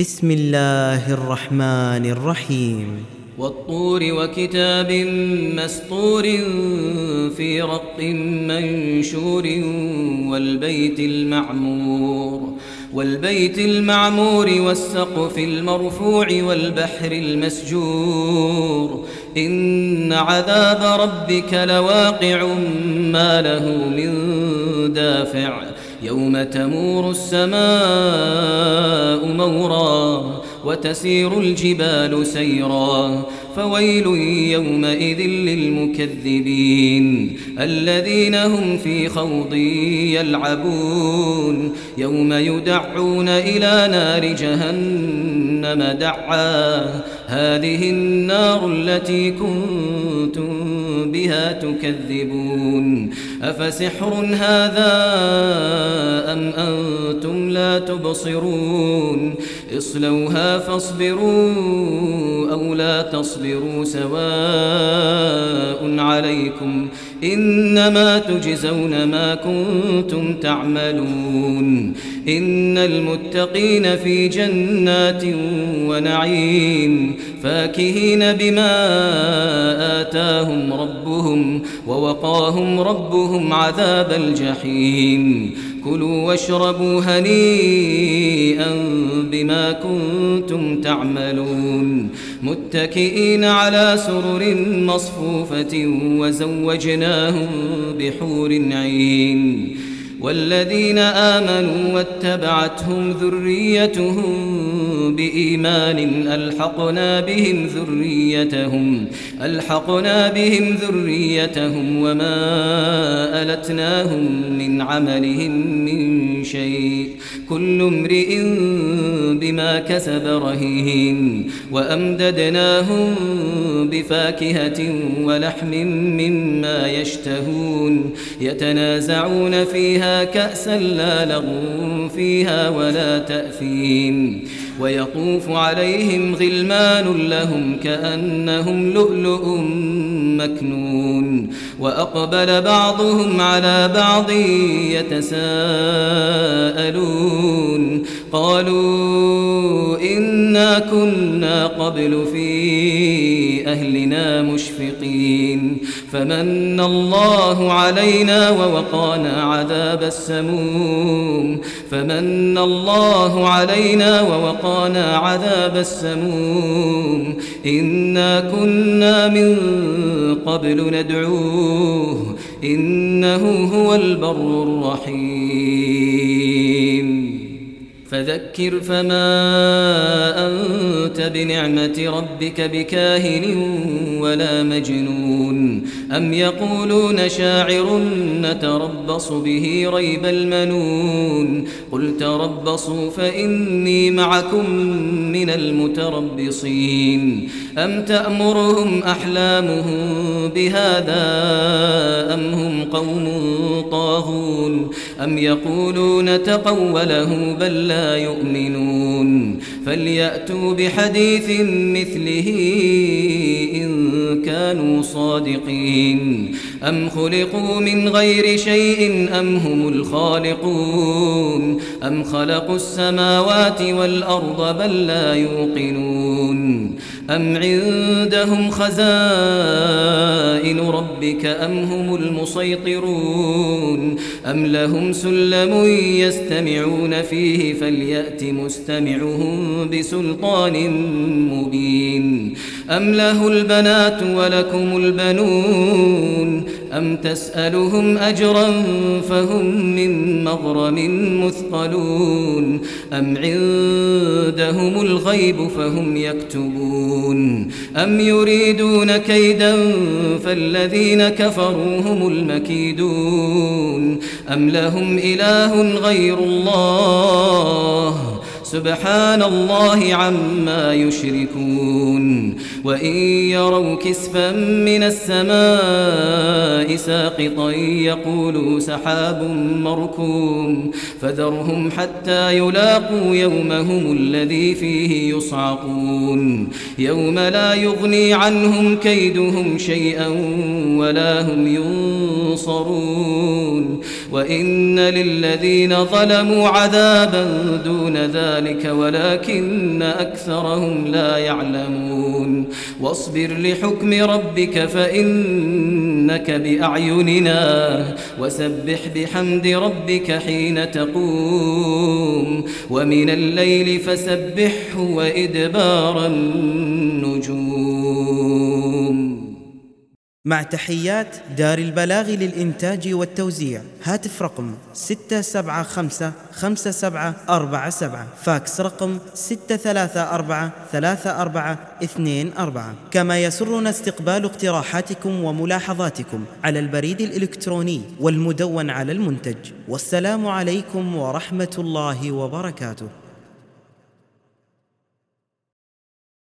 بسم الله الرحمن الرحيم والطور وكتاب مسطور في رق منشور والبيت المعمور والسقف المرفوع والبحر المسجور إن عذاب ربك لواقع ما له من دافع يوم تمور السماء مورا وتسير الجبال سيرا فويل يومئذ للمكذبين الذين هم في خوض يلعبون يوم يدعون إلى نار جهنم دعا هذه النار التي كنتم بها تكذبون أفسحر هذا أم أنتم لا تبصرون اصلوها فاصبروا أو لا تصبروا سواء عليكم إنما تجزون ما كنتم تعملون إن المتقين في جنات ونعيم فاكهين بما آتاهم ربهم ووقاهم ربهم عذاب الجحيم كلوا واشربوا هنيئا بما كنتم تعملون متكئين على سرر مصفوفة وزوجناهم بحور عين والذين آمنوا واتبعتهم ذريتهم بإيمان ألحقنا بهم ذريتهم وما ألتناهم من عملهم من شيء كل امرئ بما كسب رهين وأمددناهم بفاكهة ولحم مما يشتهون يتنازعون فيها كأسا لا لغو فيها ولا تأثيم ويطوف عليهم غلمان لهم كأنهم لؤلؤ مكنون وأقبل بعضهم على بعض يتساءلون قالوا إنا كنا قبل في أهلنا مشفقين فمن الله علينا ووقانا عذاب السموم إنا كنا من قبل ندعوه إنه هو البر الرحيم فذكر فما أنت بنعمة ربك بكاهن ولا مجنون أم يقولون شاعر نتربص به ريب المنون قل تربصوا فإني معكم من المتربصين أم تأمرهم أحلامهم بهذا أم هم قوم طاغون أم يقولون تقوله بل لا يؤمنون فليأتوا بحديث مثله إن كانوا صادقين أم خلقوا من غير شيء أم هم الخالقون أم خلقوا السماوات والأرض بل لا يوقنون أم عندهم خزائن ربك أم هم المسيطرون أم لهم سلم يستمعون فيه فليأت مستمعهم بسلطان مبين أم له البنات ولكم البنون أم تسألهم أجرا فهم من مغرم مثقلون أم عندهم الغيب فهم يكتبون أم يريدون كيدا فالذين كفروا هم المكيدون أم لهم إله غير الله سبحان الله عما يشركون وإن يروا كسفا من السماء ساقطا يقولوا سحاب مركوم فذرهم حتى يلاقوا يومهم الذي فيه يصعقون يوم لا يغني عنهم كيدهم شيئا ولا هم ينصرون وإن للذين ظلموا عذابا دون ذلك ذلك ولكن أكثرهم لا يعلمون واصبر لحكم ربك فإنك بأعيننا وسبح بحمد ربك حين تقوم ومن الليل فسبحه وإدبار النجوم. مع تحيات دار البلاغ للإنتاج والتوزيع. هاتف رقم 6755747، فاكس رقم 6343424. كما يسرنا استقبال اقتراحاتكم وملاحظاتكم على البريد الإلكتروني والمدون على المنتج. والسلام عليكم ورحمة الله وبركاته.